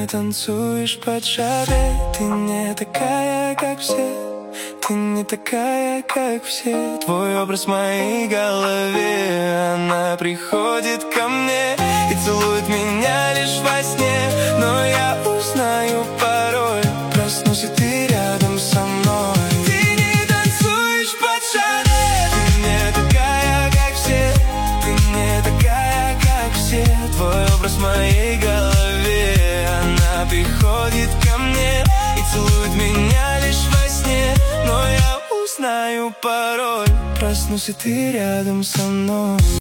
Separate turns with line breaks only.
не танцуешь под шаре. Ты не такая, как все, ты не такая, как все. Твой образ в моей голове. Она приходит ко мне и целует меня лишь во сне. Но я узнаю порой, проснусь, и ты рядом со мной. Ты не танцуешь под шаре. Ты не такая, как все, ты не такая, как все. Твой образ в моей голове. Она приходит ко мне и целует меня лишь во сне. Но я узнаю порой, проснусь, и ты рядом со мной.